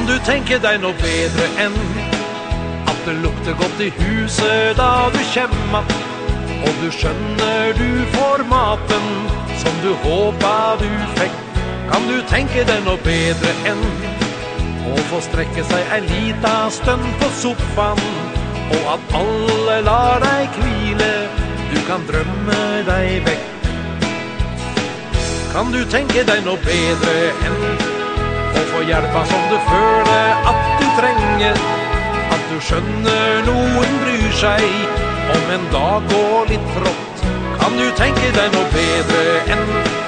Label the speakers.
Speaker 1: Kan du tenke deg noe bedre enn at det lukter godt i huset da du kommer, og du skjønner du får maten som du håpet du fikk? Kan du tenke deg noe bedre enn å få strekke seg en liten stund på sofaen, og at alle lar deg hvile, du kan drømme deg vekk? Kan du tenke deg noe bedre enn å få hjelpa som du føler at du trenger, at du skjønner noen bryr seg om en dag går litt trått? Kan du tenke deg noe bedre enn